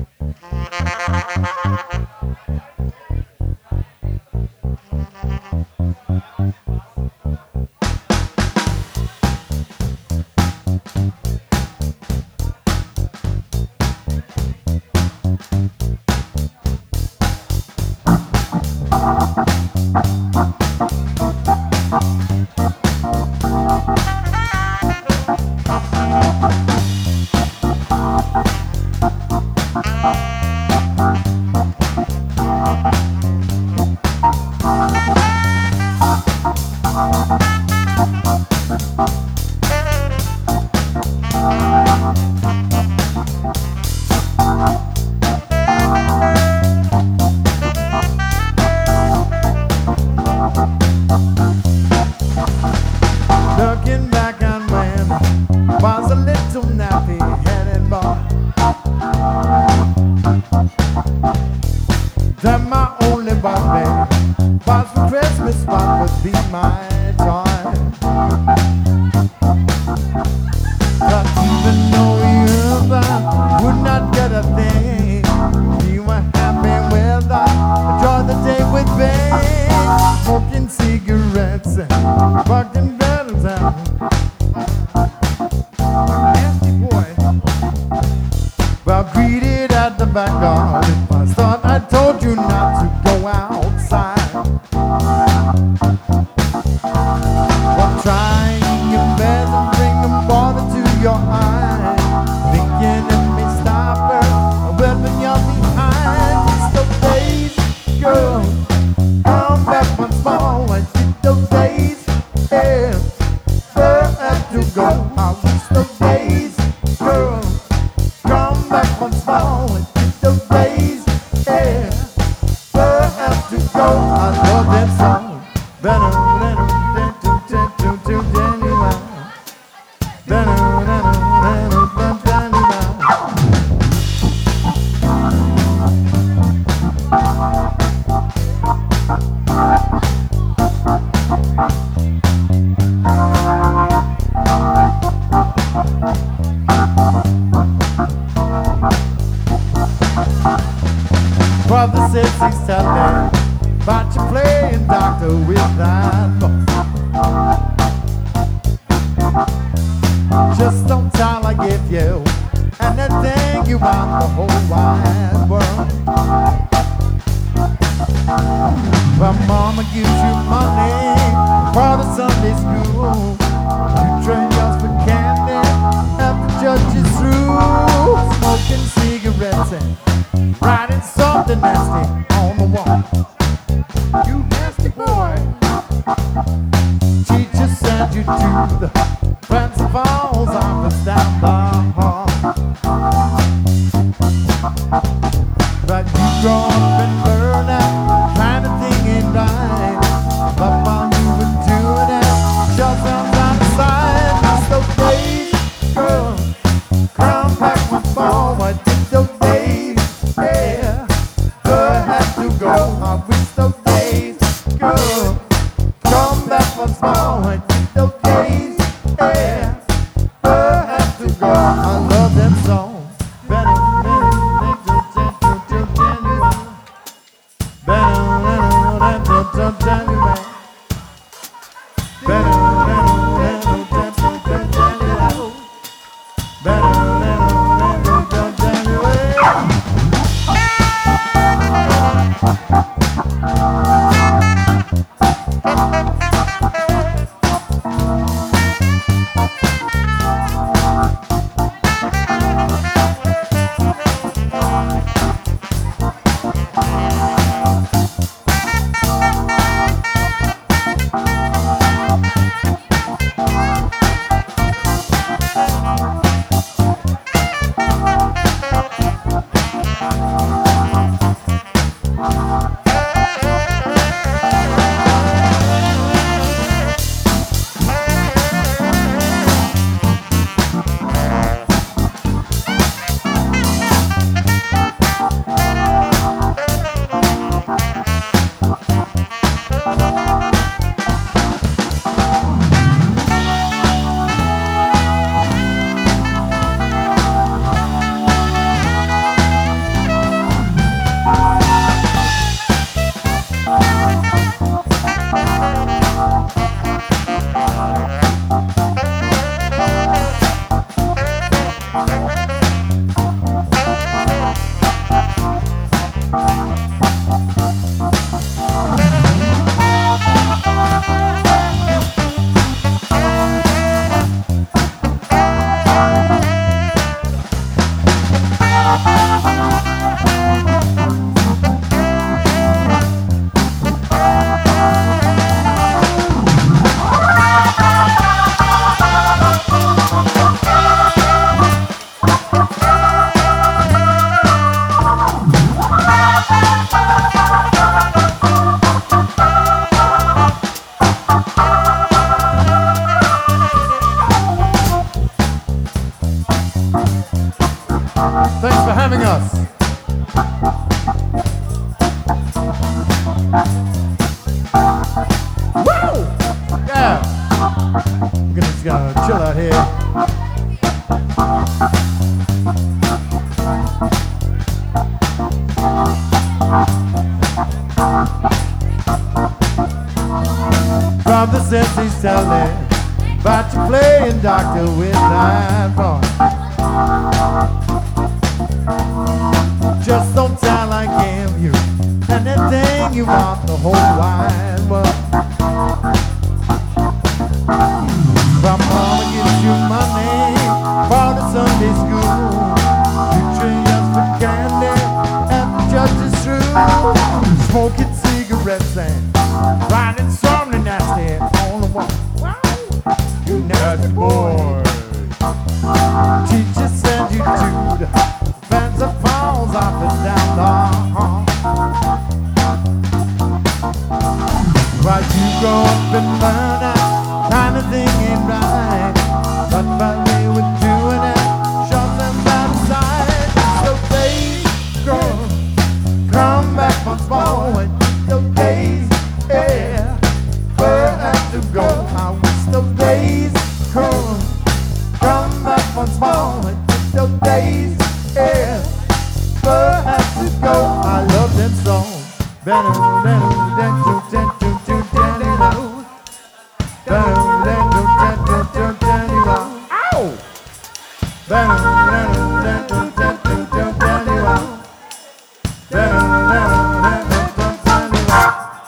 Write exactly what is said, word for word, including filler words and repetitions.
Looking back on when was a little nappy-headed boy. Then my only birthday was for Christmas, what would be my toy. But even though you ever would not get a thing, we were happy with us, enjoy the day with me, smoking cigarettes and fucking battles out. Nasty boy. Well, greeted at the back door. If I thought I told you not to go outside. Well, trying your best and bringing water to your eyes, thinking it may stop her, but when you're behind, it's those days, girl, come back once more. I see those days, yeah, girl, have to go. I wish those days, girl, come back once more. I see those days, yeah, girl, have to go. I love that song. Better than Brother says he's telling about you playing doctor with that book. Just don't tell I give you anything you want the whole wide world. But mama gives you money for the Sunday school. You trade yours for candy after church is through. Smoking cigarettes and writing something nasty on the wall. You nasty boy. Teacher sent you to the principal's office down the hall. But you grow up and burn out, kind of thing ain't right. But while you were doing it, shut down on the side. It's those days, girl, come back once more. I did those days, yeah, girl, had to go. I wish those days, girl, come back once more. I did those days, yeah, girl, had to go. I love that song. Better Thanks for having us. Woo! Yeah. We're gonna just gonna chill out here. From the sense he's telling about you playing doctor with that boy. Just don't tell I give you anything you want, the whole wide world. From mama gives you money for the Sunday school. You treat us for candy and the judge is true. Smoking cigarettes and riding something nasty on the wall. Wow, you nasty boy. Teacher send you to the fence that falls off and down the hall. While you grow up and learn out, kind of thing ain't right. But while they were doing it, shut them by the side. So they grow, come back once more. And those days, yeah, where have to go. I wish those days come, come back once more. And those days, yeah, where have to go. I love them songs better than